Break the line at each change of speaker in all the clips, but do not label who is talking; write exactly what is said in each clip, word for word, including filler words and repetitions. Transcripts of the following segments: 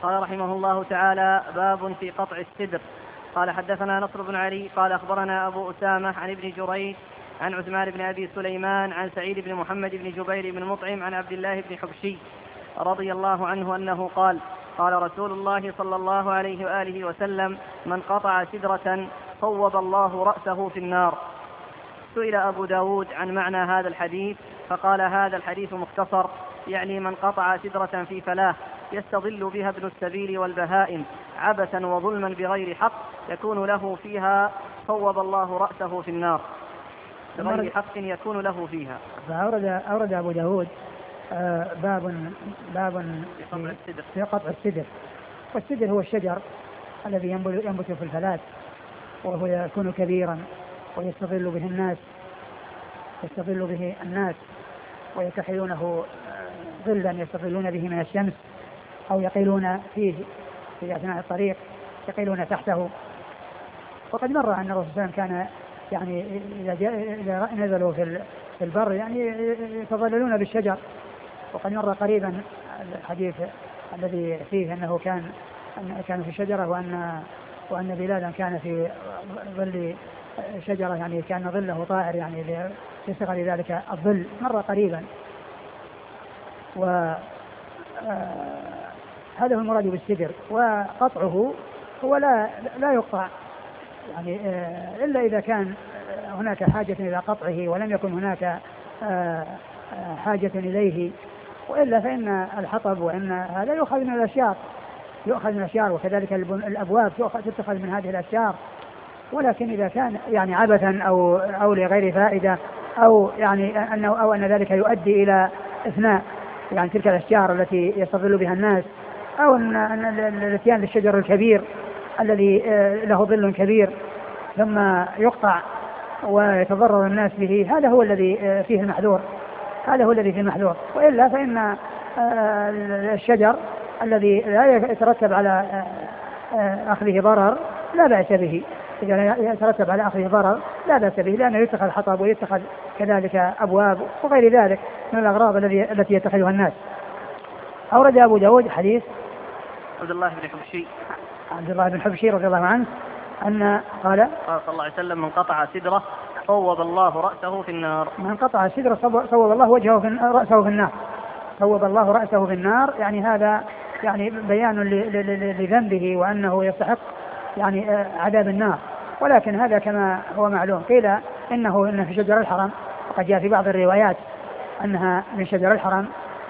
قال رحمه الله تعالى: باب في قطع السدر. قال حدثنا نصر بن علي قال أخبرنا أبو أسامة عن ابن جريج عن عثمان بن أبي سليمان عن سعيد بن محمد بن جبير بن مطعم عن عبد الله بن حبشي رضي الله عنه أنه قال: قال رسول الله صلى الله عليه وآله وسلم: من قطع سدرة صوب الله رأسه في النار. سئل أبو داود عن معنى هذا الحديث فقال: هذا الحديث مختصر، يعني من قطع سدرة في فلاة يستظل بها ابن السبيل والبهائم عبثا وظلما بغير حق يكون له فيها صوب الله رأسه في النار، بغير حق يكون له فيها.
فأورد أورد أبو داود باب باب في قطع السدر. والسدر هو الشجر الذي ينبت في الفلاة، وهو يكون كبيرا ويستظل به الناس يستظل به الناس ويتخذونه ظلا يستظلون به من الشمس، أو يقيلون فيه في أثناء الطريق، يقيلون تحته. وقد مر أن الرسول صلى الله عليه وسلم كان يعني إذا, إذا نزلوا في البر يعني يتظللون بالشجر. وقد مر قريبا الحديث الذي فيه أنه كان كان في شجرة وأن وأن بلالا كان في ظل شجرة، يعني كان ظله طائر يعني لصغر ذلك الظل، مر قريبا. وهذا هو المراد بالسدر. وقطعه هو لا لا يقطع يعني إلا إذا كان هناك حاجة إلى قطعه ولم يكن هناك حاجة إليه، وإلا فإن الحطب وإن هذا يؤخذ من الأشجار يؤخذ من الأشجار وكذلك الأبواب تتخذ من هذه الأشجار. ولكن إذا كان يعني عبثا أو أو لغير فائدة، أو يعني أنه أو أن ذلك يؤدي إلى إثناء يعني تلك الأشجار التي يستظل بها الناس، أو أن الاتيان للشجر الكبير الذي له ظل كبير ثم يقطع ويتضرر الناس به، هذا هو الذي فيه المحذور هذا هو الذي فيه المحذور. وإلا فإن الشجر الذي لا يترتب على أخذه ضرر لا بأس به، إذا لا يترتب على أخذه ضرر لا بأس به، لأنه يتخذ حطب ويتخذ كذلك أبواب وغير ذلك من الأغراض التي يتخذها الناس. أورد أبو داود حديث
عبد الله بن حبشي
عبد الله بن حبشي رضي الله عنه أن قال
قال صلى الله عليه وسلم: من قطع سدرة صوب الله رأسه في النار.
من قطع سدرة صوب الله وجهه في رأسه في النار صوب الله رأسه في النار، يعني هذا يعني بيان لذنبه وأنه يستحق يعني عذاب النار. ولكن هذا كما هو معلوم قيل إنه إنه في شجر الحرم، وقد جاء في بعض الروايات أنها من شجر الحرم.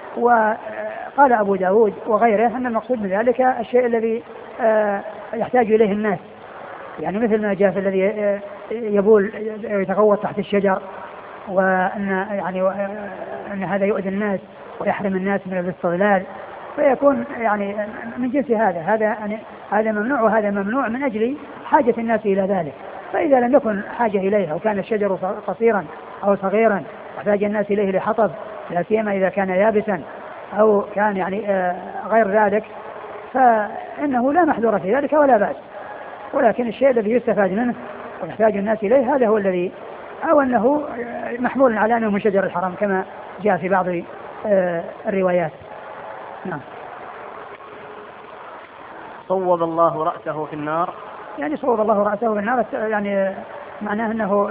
وقال أبو داود وغيره أن المقصود من ذلك الشيء الذي يحتاج إليه الناس، يعني مثل ما جاء في الذي يبول يتغوط تحت الشجر، وأن يعني أن هذا يؤذي الناس ويحرم الناس من الاستظلال، فيكون يعني من جنس هذا هذا يعني هذا ممنوع وهذا ممنوع من أجل حاجة الناس إلى ذلك. فإذا لم يكن حاجة إليه وكان الشجر قصيرا أو صغيرا واحتاج الناس إليه لحطب، لا سيما إذا كان يابسا أو كان يعني غير ذلك، فإنه لا محذور في ذلك ولا بأس. ولكن الشيء الذي يستفاد منه ويحتاج الناس إليه هذا هو الذي، أو أنه محمول على أنه من شجر الحرام كما جاء في بعض الروايات. نعم.
صوب الله رأسه في النار،
يعني صوب الله رأسه في النار يعني معناه أنه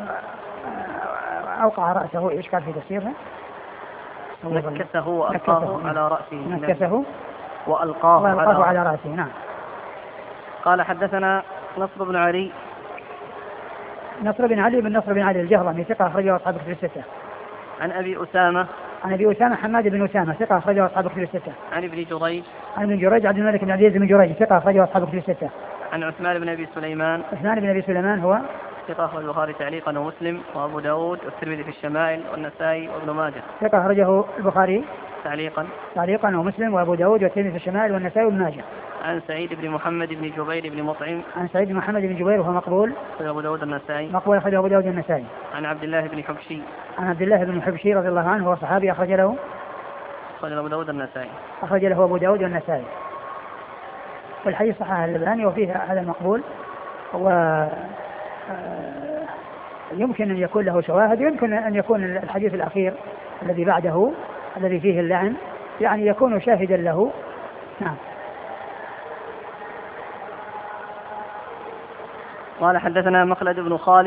أوقع رأسه. إيش قال في تفسيرها؟
نكسه وألقاه على رأسه.
نكسه
وألقاه,
وألقاه على رأسه. نعم.
قال حدثنا نصر بن علي
نصر بن علي بن نصر بن علي الجهضمي ثقة أخرجه أصحاب الكتب الستة.
عن أبي أسامة
عن أبي أسامة حماد بن أسامة ثقة أخرجه أصحاب الكتب الستة.
عن ابن جريج
عن ابن جريج عبد الملك بن عبد العزيز بن جريج ثقة أخرجه أصحاب الكتب الستة.
عن عثمان بن أبي سليمان
عثمان بن أبي سليمان هو
ثقة أخرج البخاري تعليقا ومسلم وأبو داود والترمذي في الشمائل والنسائي وابن ماجه.
ثقة أخرجه البخاري
تعليقا
تعليقا ومسلم وأبو داود والترمذي في الشمائل والنسائي وابن ماجه.
عن سعيد بن محمد بن جبير بن مطعم
عن سعيد بن محمد بن جبير وهو مقبول
أخرج أبو داود النسائي
مقبول أخرج أبو داود النسائي.
عن عبد الله بن حبشي
عن عبد الله بن حبشي رضي الله عنه هو صحابي أخرج له
أخرج أبو داود النسائي
أخرج له أبو داود النسائي. والحديث صححه الألباني وفيه هذا المقبول، و يمكن أن يكون له شواهد، يمكن أن يكون الحديث الأخير الذي بعده الذي فيه اللعن يعني يكون شاهدا له. نعم.
قال حدثنا مخلد بن خالد